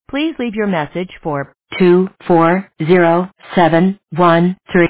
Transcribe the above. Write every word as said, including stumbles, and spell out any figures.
Please leave your message for two four zero seven one three.